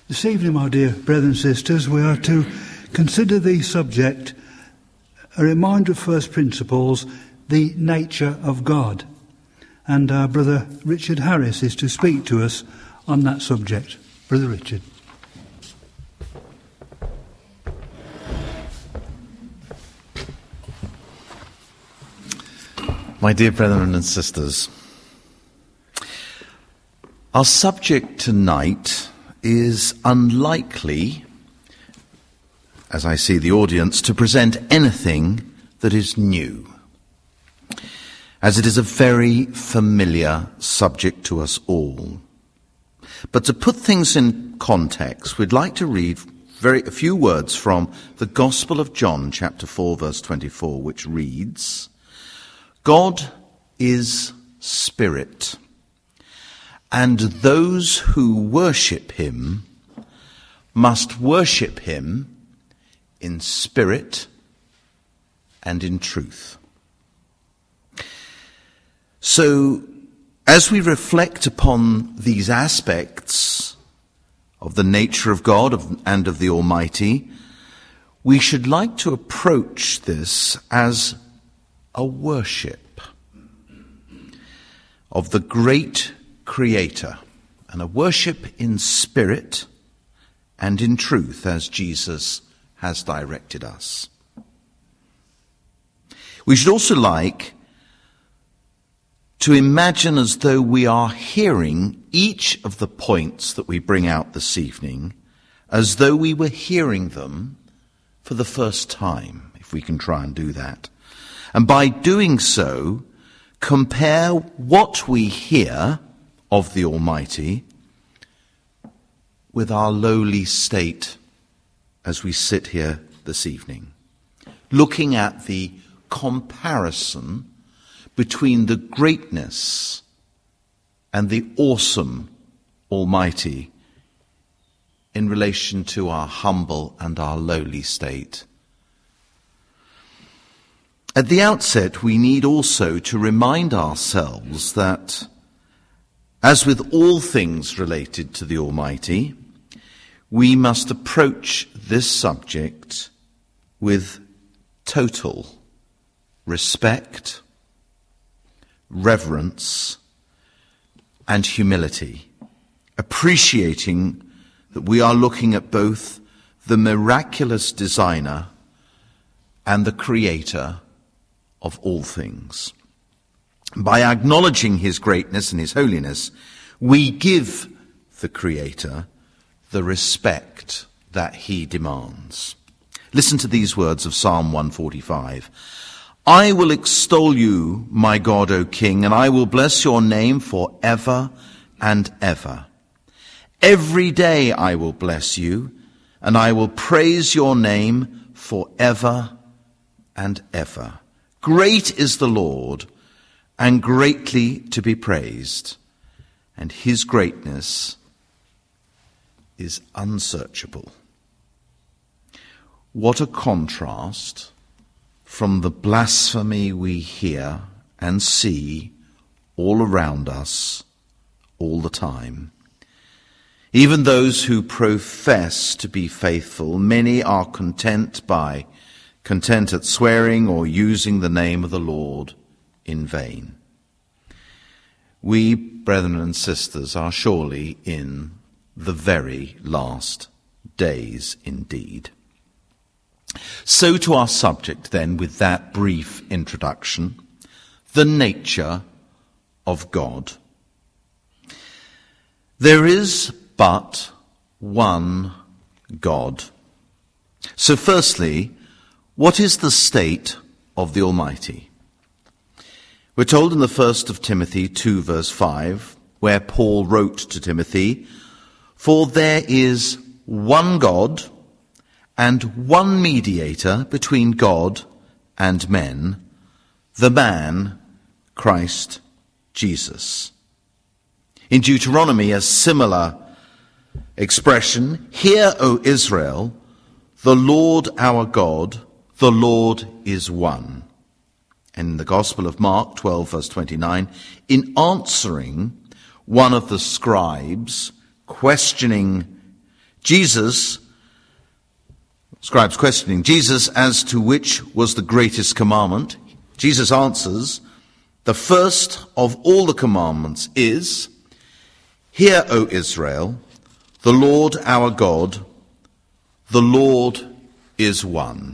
This evening, my dear brothers and sisters, we are to consider the subject, a reminder of first principles, the nature of God. And our brother Richard Harris is to speak to us on that subject. Brother Richard. My dear brethren and sisters, our subject tonight is unlikely, as I see the audience, to present anything that is new, as it is a very familiar subject to us all. But to put things in context, we'd like to read a few words from the Gospel of John, chapter 4, verse 24, which reads, God is spirit, and those who worship him must worship him in spirit and in truth. So, as we reflect upon these aspects of the nature of God and of the Almighty, we should like to approach this as a worship of the great Creator, and a worship in spirit and in truth, as Jesus has directed us. We should also like to imagine as though we are hearing each of the points that we bring out this evening, as though we were hearing them for the first time, if we can try and do that. And by doing so, compare what we hear of the Almighty with our lowly state as we sit here this evening, looking at the comparison between the greatness and the awesome Almighty in relation to our humble and our lowly state. At the outset, we need also to remind ourselves that, as with all things related to the Almighty, we must approach this subject with total respect, reverence, and humility, appreciating that we are looking at both the miraculous designer and the creator of all things. By acknowledging his greatness and his holiness, we give the Creator the respect that he demands. Listen to these words of Psalm 145. I will extol you, my God, O King, and I will bless your name forever and ever. Every day I will bless you, and I will praise your name forever and ever. Great is the Lord, and greatly to be praised, and his greatness is unsearchable. What a contrast from the blasphemy we hear and see all around us all the time. Even those who profess to be faithful, many are content at swearing or using the name of the Lord in vain. We, brethren and sisters, are surely in the very last days indeed. So to our subject then, with that brief introduction, the nature of God. There is but one God. So firstly, what is the state of the Almighty? We're told in the 1st of Timothy 2 verse 5, where Paul wrote to Timothy, for there is one God and one mediator between God and men, the man, Christ Jesus. In Deuteronomy, a similar expression, hear, O Israel, the Lord our God, the Lord is one. And in the Gospel of Mark 12 verse 29, in answering one of the scribes questioning Scribes questioning Jesus as to which was the greatest commandment. Jesus answers, the first of all the commandments is, Hear, O Israel, the Lord our God, the Lord is one.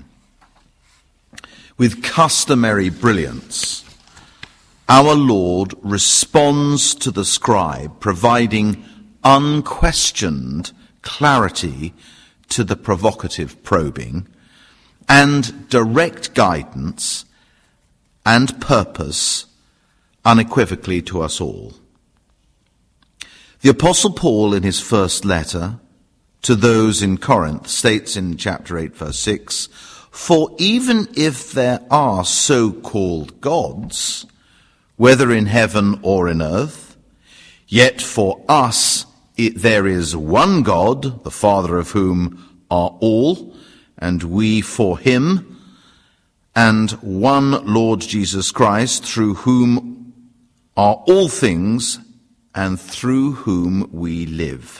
With customary brilliance, our Lord responds to the scribe, providing unquestioned clarity to the provocative probing, and direct guidance and purpose unequivocally to us all. The Apostle Paul, in his first letter to those in Corinth, states in chapter 8, verse 6, For even if there are so-called gods, whether in heaven or in earth, yet for us there is one God, the Father of whom are all, and we for him, and one Lord Jesus Christ, through whom are all things, and through whom we live.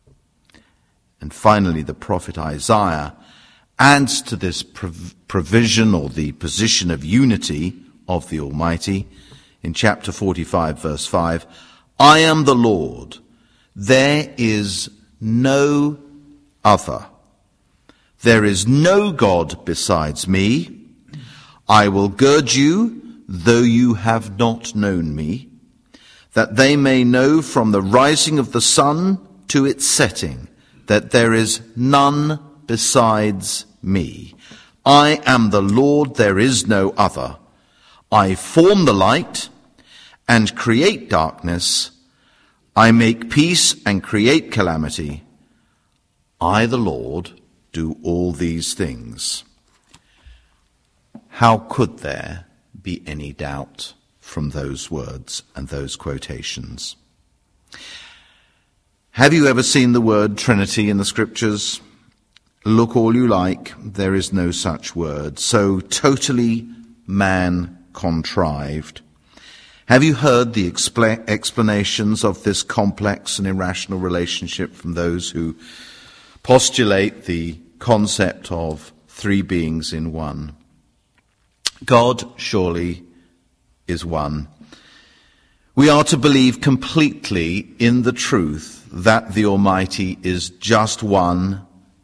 And finally, the prophet Isaiah adds to this provision or the position of unity of the Almighty in chapter 45, verse 5, I am the Lord, there is no other. There is no God besides me. I will gird you, though you have not known me, that they may know from the rising of the sun to its setting that there is none besides me. I am the Lord, there is no other. I form the light and create darkness. I make peace and create calamity. I, the Lord, do all these things. How could there be any doubt from those words and those quotations? Have you ever seen the word Trinity in the Scriptures? Look all you like, there is no such word, so totally man-contrived. Have you heard the explanations of this complex and irrational relationship from those who postulate the concept of three beings in one? God surely is one. We are to believe completely in the truth that the Almighty is just one,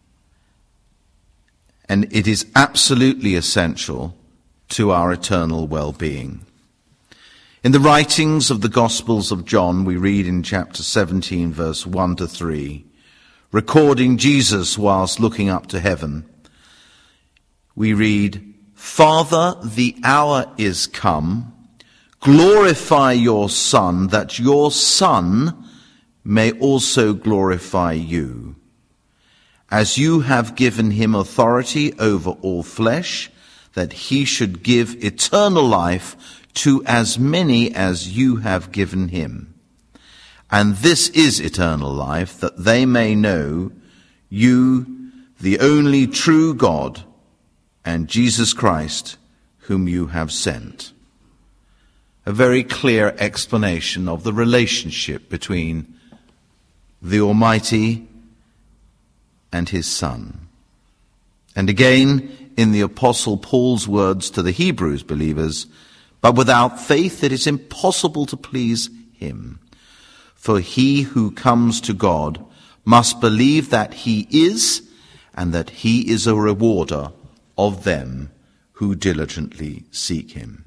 and it is absolutely essential to our eternal well-being. In the writings of the Gospels of John, we read in chapter 17, verse 1 to 3, recording Jesus whilst looking up to heaven, we read, Father, the hour is come. Glorify your Son, that your Son may also glorify you. As you have given him authority over all flesh, that he should give eternal life to as many as you have given him. And this is eternal life, that they may know you, the only true God, and Jesus Christ, whom you have sent. A very clear explanation of the relationship between the Almighty and his Son. And again, in the Apostle Paul's words to the Hebrews believers, but without faith it is impossible to please him. For he who comes to God must believe that he is, and that he is a rewarder of them who diligently seek him.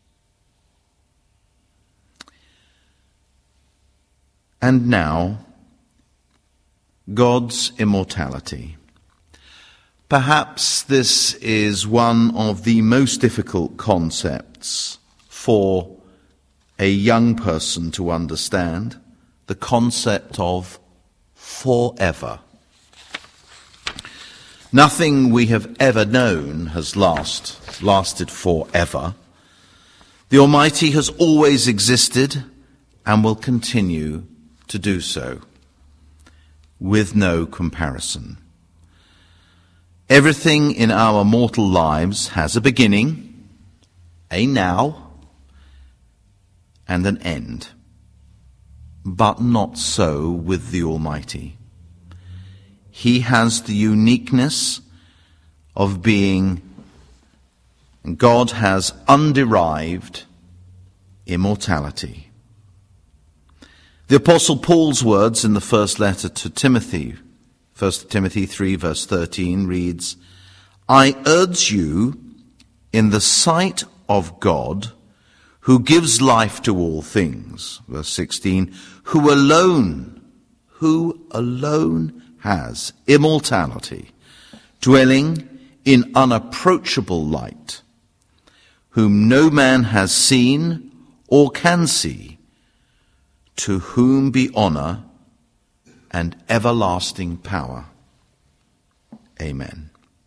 And now, God's immortality. Perhaps this is one of the most difficult concepts for a young person to understand, the concept of forever. Nothing we have ever known has lasted forever. The Almighty has always existed and will continue to do so, with no comparison. Everything in our mortal lives has a beginning, a now, and an end. But not so with the Almighty. he has the uniqueness of being, God has underived immortality. The Apostle Paul's words in the first letter to Timothy, 1 Timothy 3 verse 13 reads, I urge you in the sight of God, who gives life to all things, verse 16, who alone has immortality, dwelling in unapproachable light, whom no man has seen or can see, to whom be honor and everlasting power. Amen.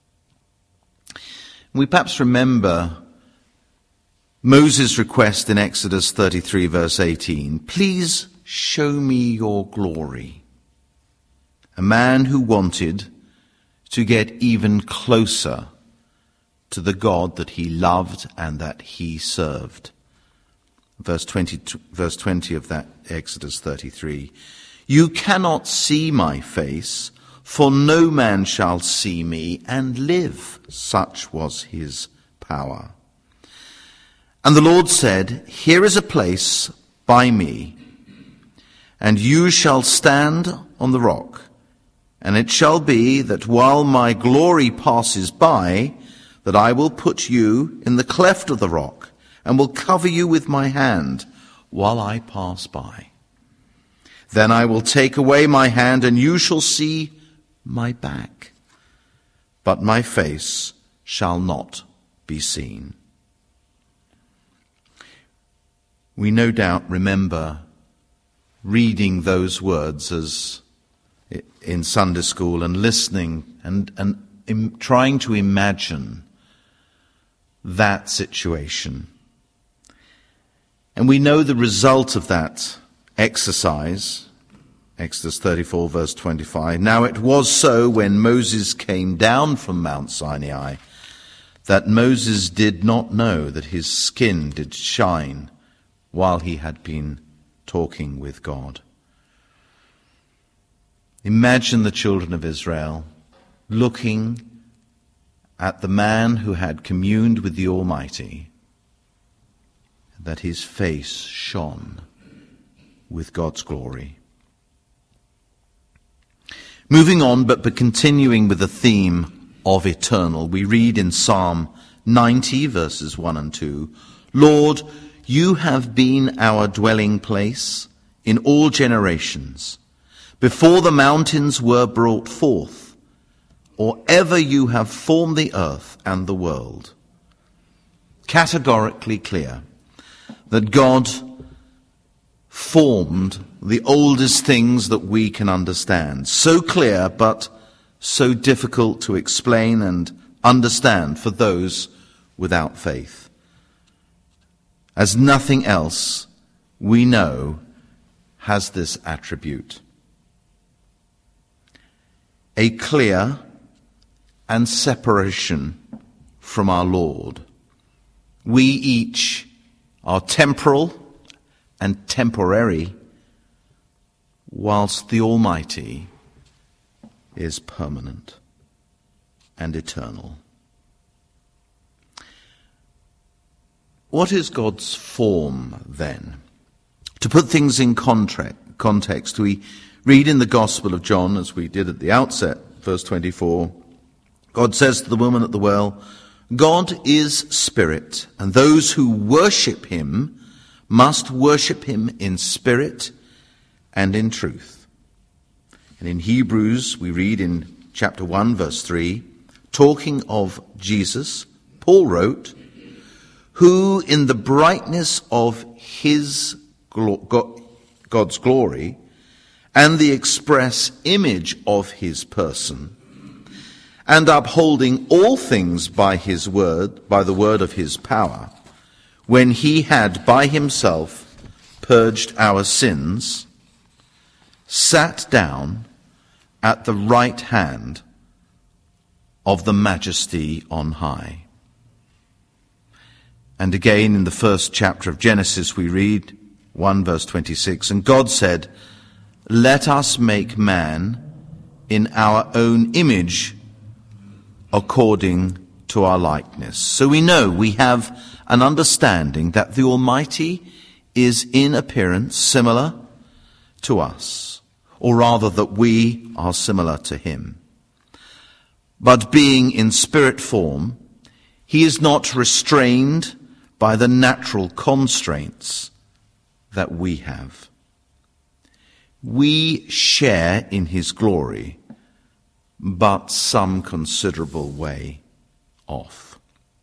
We perhaps remember Moses' request in Exodus 33 verse 18, please show me your glory. A man who wanted to get even closer to the God that he loved and that he served. Verse 20 of that Exodus 33. You cannot see my face, for no man shall see me and live. Such was his power. And the Lord said, here is a place by me, and you shall stand on the rock. And it shall be that while my glory passes by, that I will put you in the cleft of the rock, and will cover you with my hand while I pass by. Then I will take away my hand, and you shall see my back, but my face shall not be seen. We no doubt remember reading those words as in Sunday school and listening and trying to imagine that situation. And we know the result of that exercise, Exodus 34 verse 25. Now it was so when Moses came down from Mount Sinai that Moses did not know that his skin did shine while he had been talking with God. Imagine the children of Israel looking at the man who had communed with the Almighty, that his face shone with God's glory. Moving on, but continuing with the theme of eternal, we read in Psalm 90, verses 1 and 2, Lord, you have been our dwelling place in all generations. Before the mountains were brought forth, or ever you have formed the earth and the world. Categorically clear that God formed the oldest things that we can understand. So clear, but so difficult to explain and understand for those without faith. As nothing else we know has this attribute. A clear and separation from our Lord. We each are temporal and temporary, whilst the Almighty is permanent and eternal. What is God's form then? To put things in context, we read in the Gospel of John, as we did at the outset, verse 24, God says to the woman at the well, God is spirit, and those who worship him must worship him in spirit and in truth. And in Hebrews, we read in chapter 1, verse 3, talking of Jesus, Paul wrote, who in the brightness of his God's glory and the express image of his person, and upholding all things by his word, by the word of his power, when he had by himself purged our sins, sat down at the right hand of the Majesty on high. And again in the first chapter of Genesis we read 1 verse 26, and God said, let us make man in our own image according to our likeness. So we know, we have an understanding that the Almighty is in appearance similar to us, or rather that we are similar to him. But being in spirit form, he is not restrained by the natural constraints that we have. We share in his glory, but some considerable way off.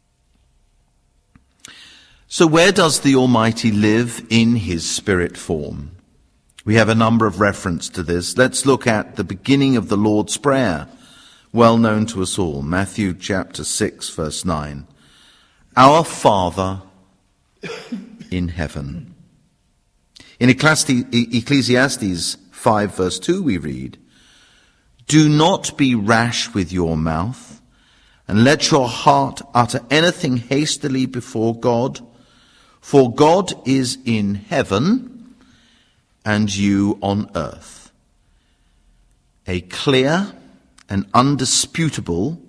So where does the Almighty live in his spirit form? We have a number of references to this. Let's look at the beginning of the Lord's Prayer, well known to us all, Matthew chapter 6, verse 9. Our Father in heaven. In Ecclesiastes 5, verse 2, we read, do not be rash with your mouth, and let your heart utter anything hastily before God, for God is in heaven, and you on earth. A clear and undisputable,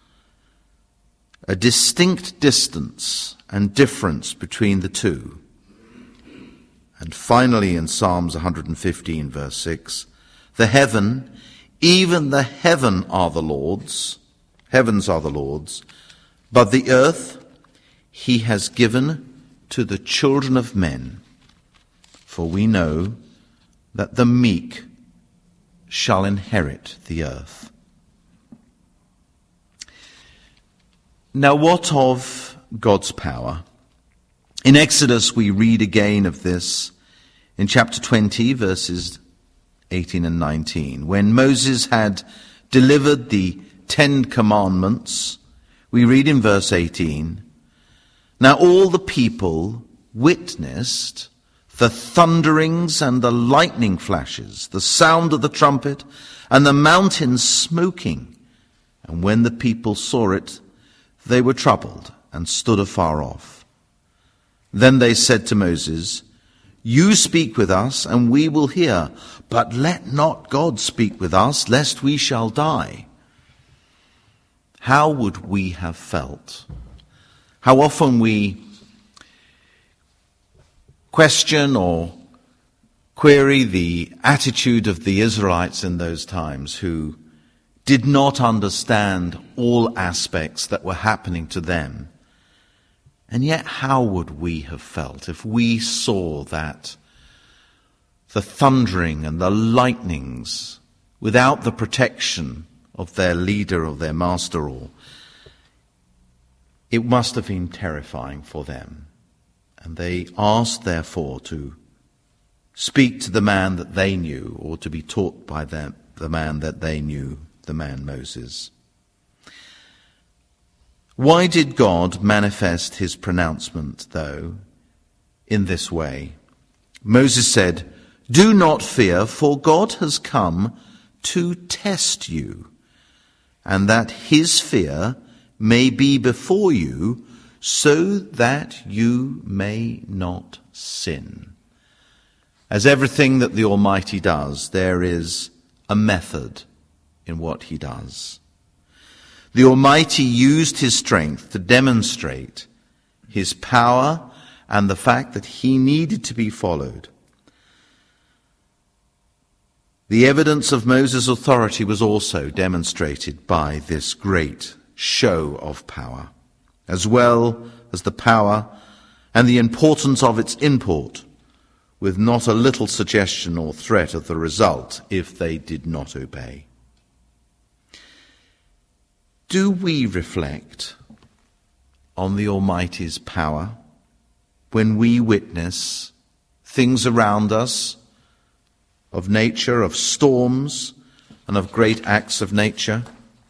a distinct distance and difference between the two. And finally in Psalms 115 verse 6, the heaven, even the heavens are the Lord's, but the earth he has given to the children of men. For we know that the meek shall inherit the earth. Now what of God's power? In Exodus we read again of this in chapter 20 verses 18 and 19. When Moses had delivered the 10 commandments, we read in verse 18, now all the people witnessed the thunderings and the lightning flashes, the sound of the trumpet, and the mountains smoking. And when the people saw it, they were troubled and stood afar off. Then they said to Moses, you speak with us, and we will hear, but let not God speak with us, lest we shall die. How would we have felt? How often we question or query the attitude of the Israelites in those times who did not understand all aspects that were happening to them. And yet how would we have felt if we saw that the thundering and the lightnings without the protection of their leader or their master, or it must have been terrifying for them. And they asked, therefore, to speak to the man that they knew, or to be taught by them, the man that they knew, the man Moses. Why did God manifest his pronouncement, though, in this way? Moses said, do not fear, for God has come to test you, and that his fear may be before you, so that you may not sin. As everything that the Almighty does, there is a method in what he does. The Almighty used his strength to demonstrate his power and the fact that he needed to be followed. The evidence of Moses' authority was also demonstrated by this great show of power, as well as the power and the importance of its import, with not a little suggestion or threat of the result if they did not obey. Do we reflect on the Almighty's power when we witness things around us of nature, of storms, and of great acts of nature?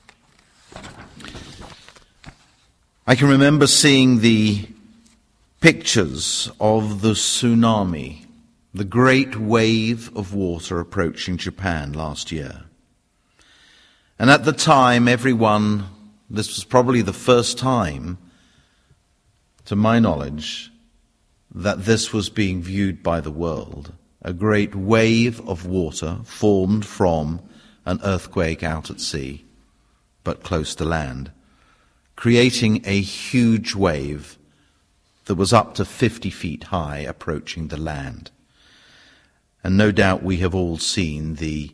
I can remember seeing the pictures of the tsunami, the great wave of water approaching Japan last year. And at the time, everyone, this was probably the first time, to my knowledge, that this was being viewed by the world. A great wave of water formed from an earthquake out at sea, but close to land, creating a huge wave that was up to 50 feet high approaching the land. And no doubt we have all seen the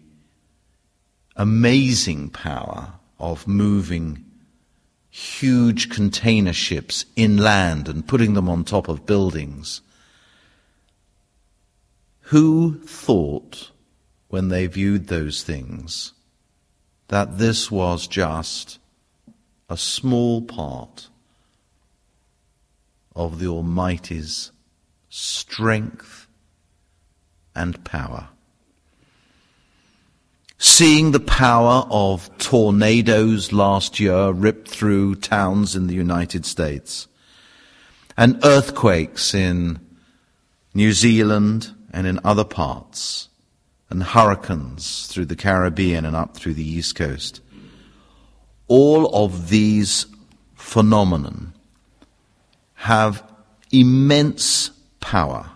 amazing power of moving huge container ships inland and putting them on top of buildings. Who thought, when they viewed those things, that this was just a small part of the Almighty's strength and power? Seeing the power of tornadoes last year rip through towns in the United States, and earthquakes in New Zealand and in other parts, and hurricanes through the Caribbean and up through the East Coast. All of these phenomena have immense power,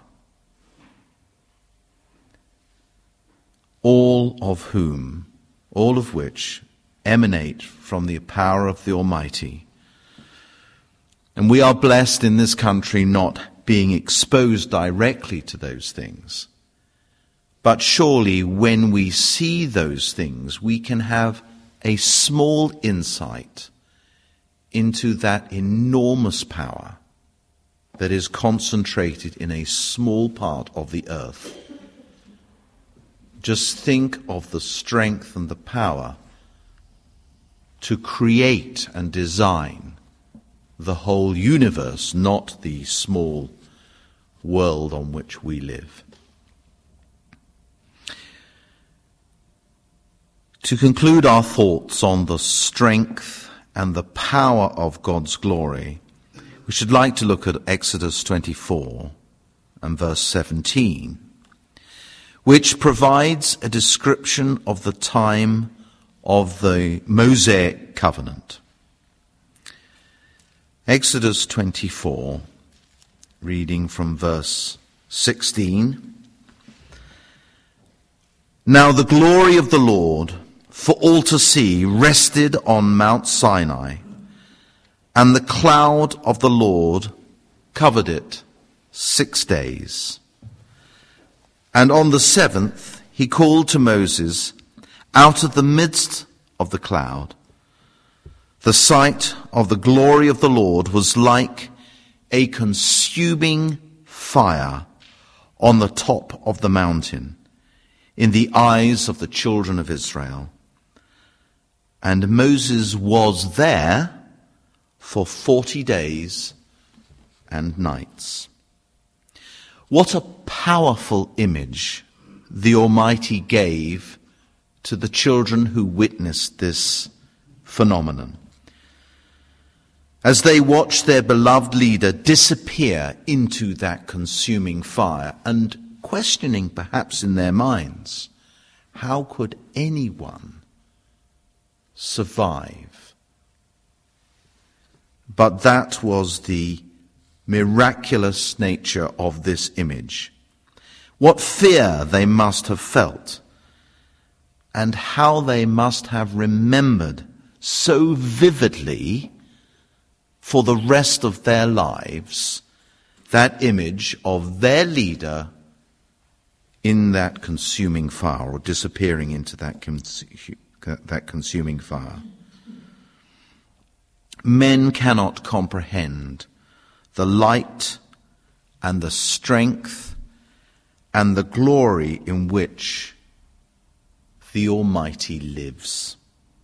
all of which emanate from the power of the Almighty. And we are blessed in this country not being exposed directly to those things. But surely when we see those things, we can have a small insight into that enormous power that is concentrated in a small part of the earth. Just think of the strength and the power to create and design the whole universe, not the small world on which we live. To conclude our thoughts on the strength and the power of God's glory, we should like to look at Exodus 24 and verse 17, which provides a description of the time of the Mosaic covenant. Exodus 24, reading from verse 16. Now the glory of the Lord for all to see rested on Mount Sinai, and the cloud of the Lord covered it 6 days. And on the 7th he called to Moses out of the midst of the cloud. The sight of the glory of the Lord was like a consuming fire on the top of the mountain in the eyes of the children of Israel. And Moses was there for 40 days and nights. What a powerful image the Almighty gave to the children who witnessed this phenomenon, as they watched their beloved leader disappear into that consuming fire, and questioning perhaps in their minds, how could anyone survive? But that was the miraculous nature of this image. What fear they must have felt, and how they must have remembered so vividly for the rest of their lives that image of their leader in that consuming fire, or disappearing into that consuming fire. Men cannot comprehend the light and the strength and the glory in which the Almighty lives.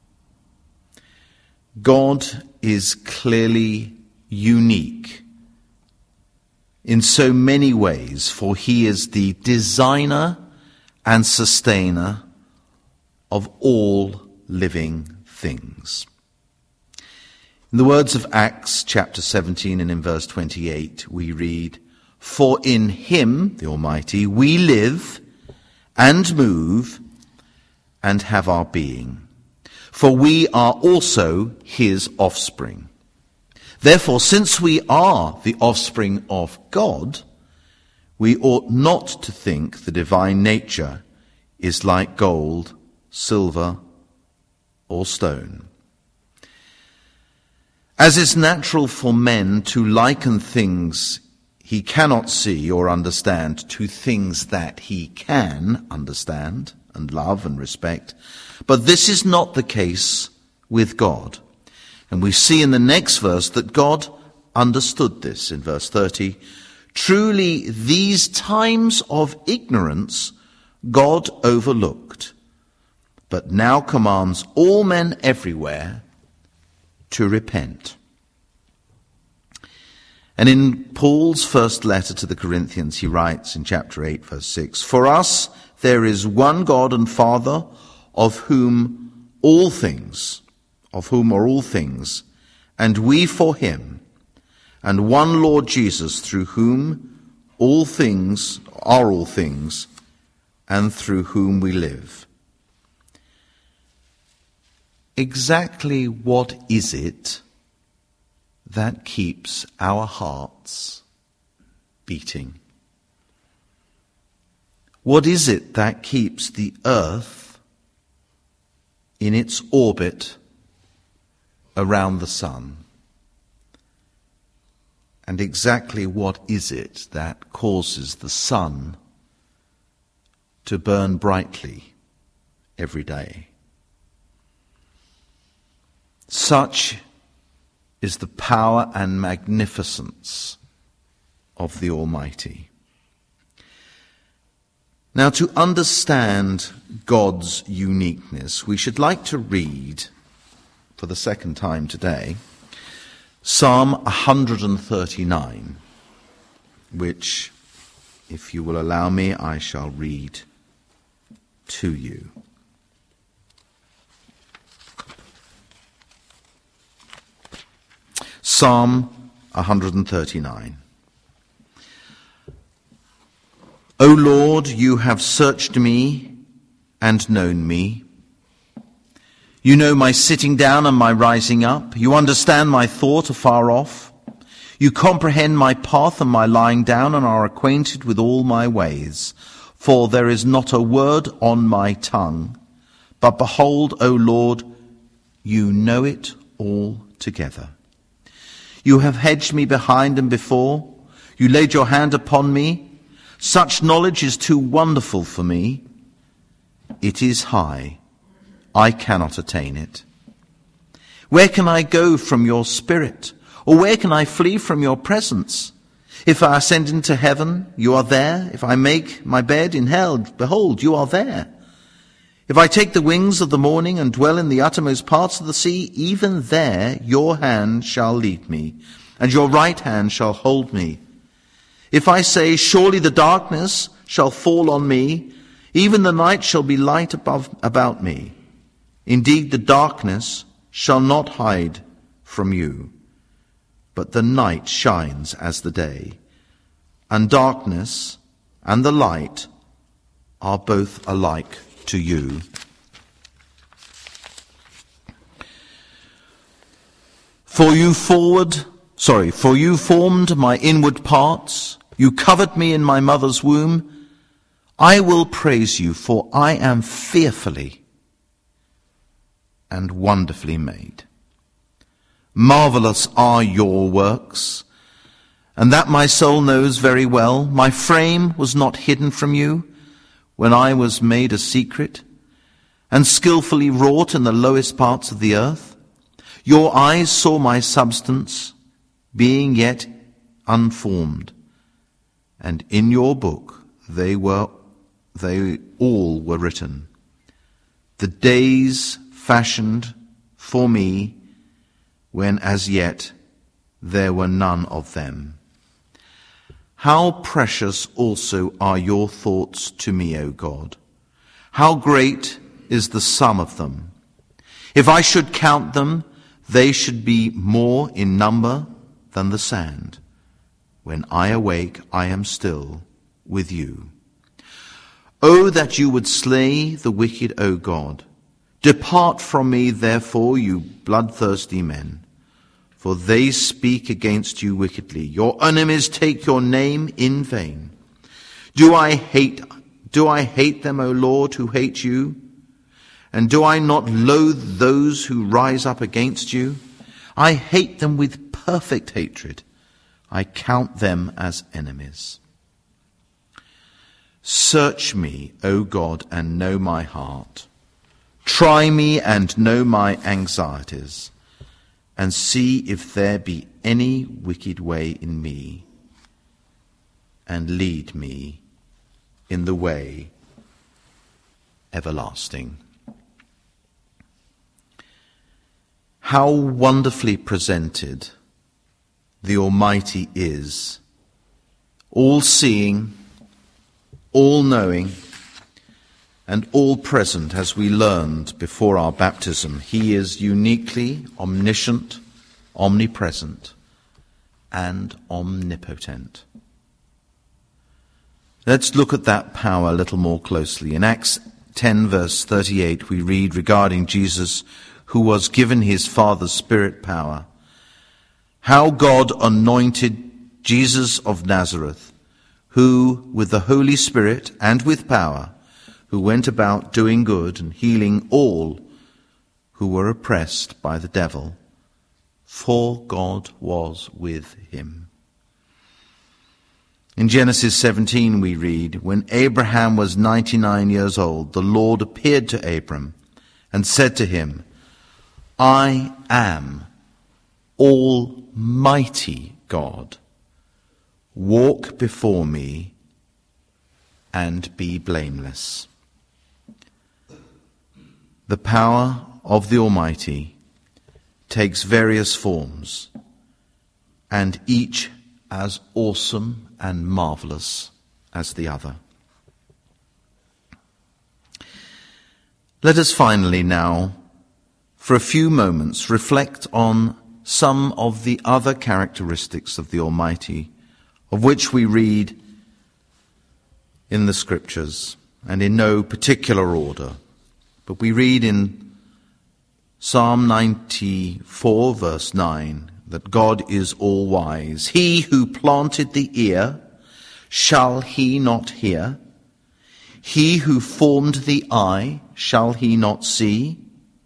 God is clearly unique in so many ways, for he is the designer and sustainer of all living things. In the words of Acts chapter 17 and in verse 28, we read, "For in him, the Almighty, we live and move and have our being. For we are also his offspring. Therefore, since we are the offspring of God, we ought not to think the divine nature is like gold silver, or stone. As is natural for men to liken things he cannot see or understand to things that he can understand and love and respect, but this is not the case with God. And we see in the next verse that God understood this in verse 30. Truly, these times of ignorance God overlooked, but now commands all men everywhere to repent. And in Paul's first letter to the Corinthians, he writes in chapter 8, verse 6, For us there is one God and Father, of whom are all things, and we for him, and one Lord Jesus, through whom all things are all things, and through whom we live. Exactly what is it that keeps our hearts beating? What is it that keeps the earth in its orbit around the sun? And exactly what is it that causes the sun to burn brightly every day? Such is the power and magnificence of the Almighty. Now, to understand God's uniqueness, we should like to read, for the second time today, Psalm 139, which, if you will allow me, I shall read to you. Psalm 139. O Lord, you have searched me and known me. You know my sitting down and my rising up. You understand my thought afar off. You comprehend my path and my lying down, and are acquainted with all my ways. For there is not a word on my tongue. But behold, O Lord, you know it all together. You have hedged me behind and before. You laid your hand upon me. Such knowledge is too wonderful for me. It is high. I cannot attain it. Where can I go from your spirit? Or where can I flee from your presence? If I ascend into heaven, you are there. If I make my bed in hell, behold, you are there. If I take the wings of the morning and dwell in the uttermost parts of the sea, even there your hand shall lead me, and your right hand shall hold me. If I say, surely the darkness shall fall on me, even the night shall be light about me. Indeed, the darkness shall not hide from you, but the night shines as the day, and darkness and the light are both alike to you. For you formed my inward parts. You covered me in my mother's womb. I will praise you, for I am fearfully and wonderfully made. Marvelous are your works, and that my soul knows very well. My frame was not hidden from you when I was made a secret, and skillfully wrought in the lowest parts of the earth. Your eyes saw my substance, being yet unformed, and in your book they all were written, the days fashioned for me, when as yet there were none of them. How precious also are your thoughts to me, O God! How great is the sum of them! If I should count them, they should be more in number than the sand. When I awake, I am still with you. Oh, that you would slay the wicked, O God! Depart from me, therefore, you bloodthirsty men, for they speak against you wickedly. Your enemies take your name in vain. Do I hate them, O Lord, who hate you? And do I not loathe those who rise up against you? I hate them with perfect hatred. I count them as enemies. Search me, O God, and know my heart. Try me and know my anxieties, and see if there be any wicked way in me, and lead me in the way everlasting. How wonderfully presented the Almighty is, all-seeing, all-knowing, and all-present, as we learned before our baptism. He is uniquely omniscient, omnipresent, and omnipotent. Let's look at that power a little more closely. In Acts 10, verse 38, we read regarding Jesus, who was given his Father's Spirit power, how God anointed Jesus of Nazareth, who, with the Holy Spirit and with power, who went about doing good and healing all who were oppressed by the devil, for God was with him. In Genesis 17 we read, when Abraham was 99 years old, the Lord appeared to Abram and said to him, I am Almighty God. Walk before me and be blameless. The power of the Almighty takes various forms, and each as awesome and marvelous as the other. Let us finally now, for a few moments, reflect on some of the other characteristics of the Almighty, of which we read in the Scriptures, and in no particular order. But we read in Psalm 94, verse 9, that God is all-wise. He who planted the ear, shall he not hear? He who formed the eye, shall he not see?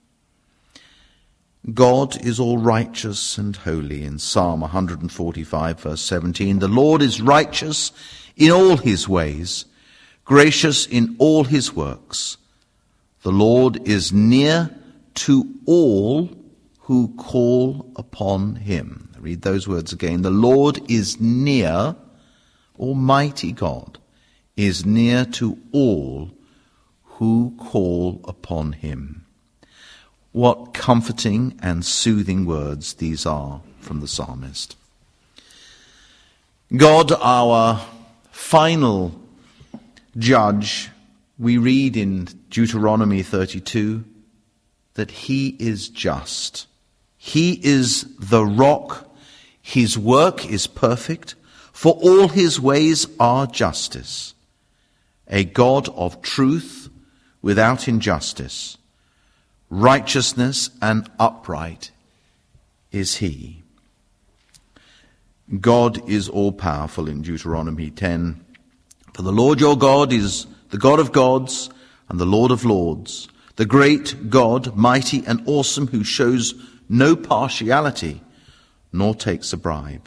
God is all righteous and holy. In Psalm 145, verse 17, the Lord is righteous in all his ways, gracious in all his works. The Lord is near to all who call upon him. Read those words again. The Lord is near, Almighty God is near to all who call upon him. What comforting and soothing words these are from the psalmist. God, our final judge, we read in Deuteronomy 32 that he is just. He is the rock. His work is perfect, for all his ways are justice. A God of truth without injustice. Righteousness and upright is he. God is all-powerful in Deuteronomy 10. For the Lord your God is the God of gods and the Lord of lords, the great God, mighty and awesome, who shows no partiality nor takes a bribe.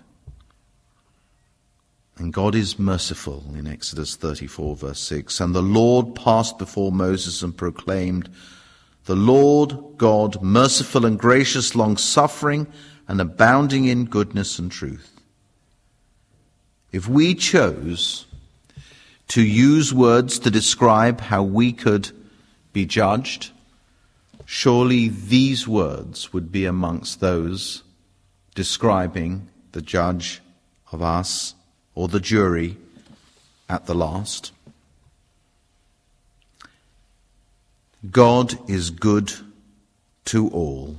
And God is merciful in Exodus 34, verse 6. And the Lord passed before Moses and proclaimed, the Lord God, merciful and gracious, long-suffering and abounding in goodness and truth. If we chose to use words to describe how we could be judged, surely these words would be amongst those describing the judge of us, or the jury at the last. God is good to all.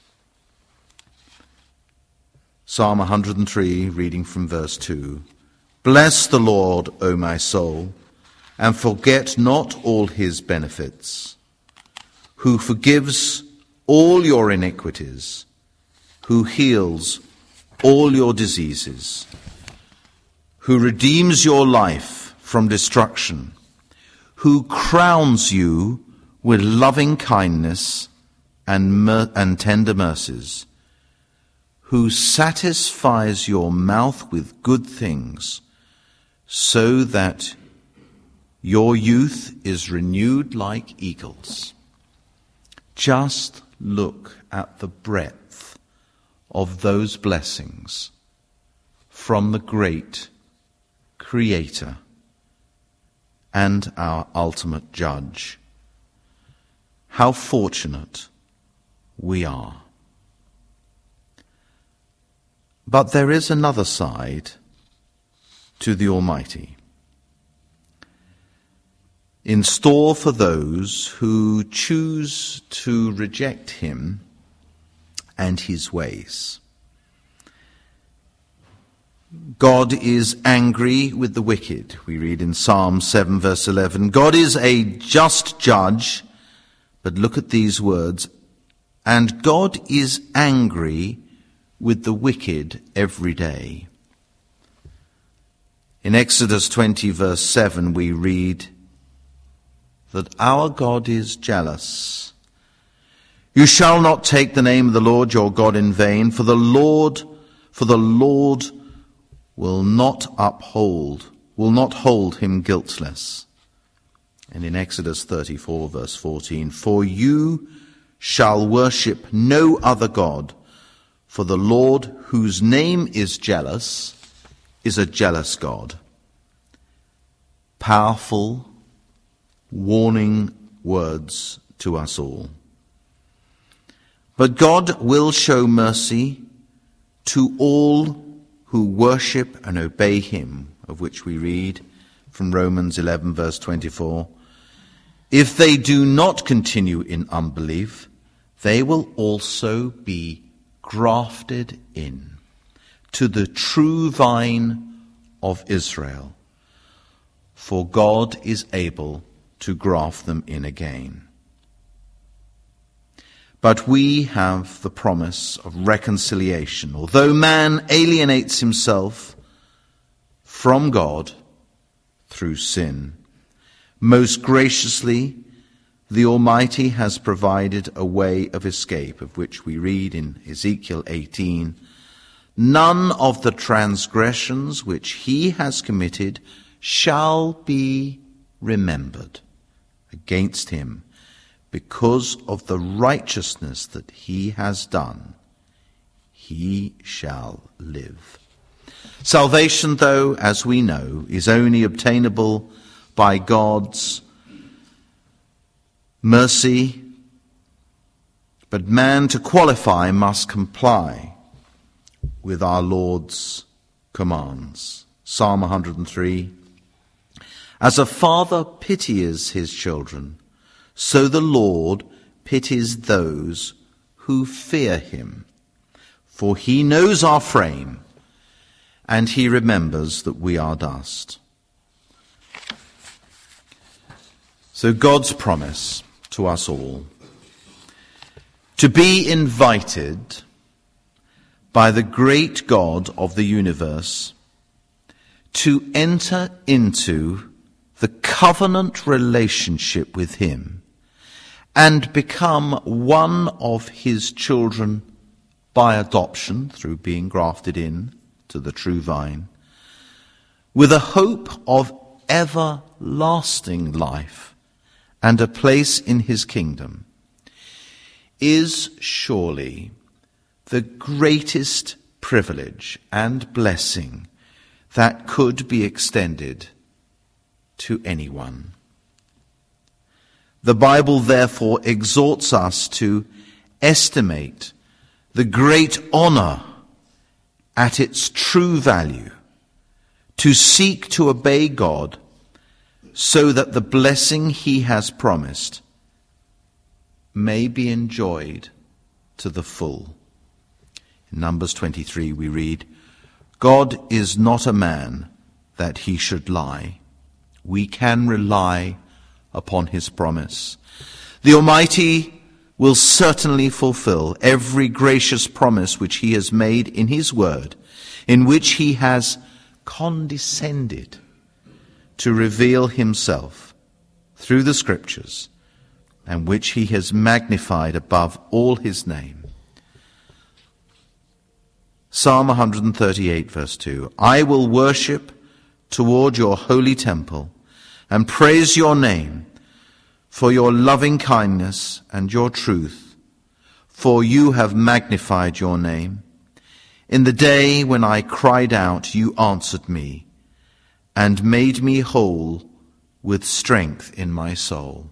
Psalm 103, reading from verse 2. Bless the Lord, O my soul, and forget not all his benefits, who forgives all your iniquities, who heals all your diseases, who redeems your life from destruction, who crowns you with loving kindness and tender mercies, who satisfies your mouth with good things, so that your youth is renewed like eagles. Just look at the breadth of those blessings from the great Creator and our ultimate Judge. How fortunate we are. But there is another side to the Almighty, in store for those who choose to reject him and his ways. God is angry with the wicked. We read in Psalm 7 verse 11, God is a just judge, but look at these words, and God is angry with the wicked every day. In Exodus 20 verse 7 we read that our God is jealous. You shall not take the name of the Lord your God in vain, for the Lord will not hold him guiltless. And in Exodus 34 verse 14, for you shall worship no other God, for the Lord, whose name is jealous, is a jealous God. Powerful, warning words to us all. But God will show mercy to all who worship and obey him, of which we read from Romans 11 verse 24. If they do not continue in unbelief, they will also be grafted in to the true vine of Israel, for God is able to graft them in again. But we have the promise of reconciliation. Although man alienates himself from God through sin, most graciously the Almighty has provided a way of escape, of which we read in Ezekiel 18, none of the transgressions which he has committed shall be remembered against him, because of the righteousness that he has done, he shall live. Salvation, though, as we know, is only obtainable by God's mercy, but man, to qualify, must comply with our Lord's commands. Psalm 103, as a father pities his children, so the Lord pities those who fear him. For he knows our frame, and he remembers that we are dust. So God's promise to us all, to be invited by the great God of the universe to enter into the covenant relationship with him and become one of his children by adoption through being grafted in to the true vine, with a hope of everlasting life and a place in his kingdom, is surely the greatest privilege and blessing that could be extended to anyone. The Bible therefore exhorts us to estimate the great honor at its true value, to seek to obey God so that the blessing he has promised may be enjoyed to the full. In Numbers 23 we read, God is not a man that he should lie. We can rely upon his promise. The Almighty will certainly fulfill every gracious promise which he has made in his word, in which he has condescended to reveal himself through the scriptures and which he has magnified above all his name. Psalm 138, verse 2. I will worship toward your holy temple and praise your name for your loving kindness and your truth, for you have magnified your name. In the day when I cried out, you answered me and made me whole with strength in my soul.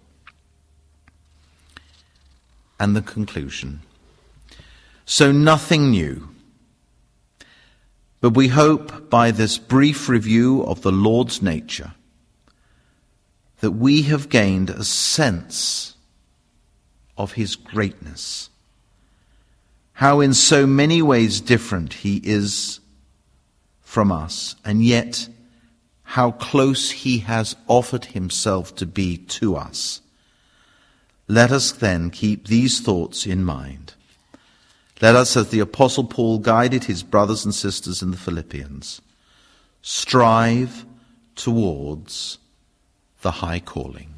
And the conclusion. So nothing new, but we hope by this brief review of the Lord's nature that we have gained a sense of his greatness, how in so many ways different he is from us, and yet how close he has offered himself to be to us. Let us then keep these thoughts in mind. Let us, as the Apostle Paul guided his brothers and sisters in the Philippians, strive towards the high calling.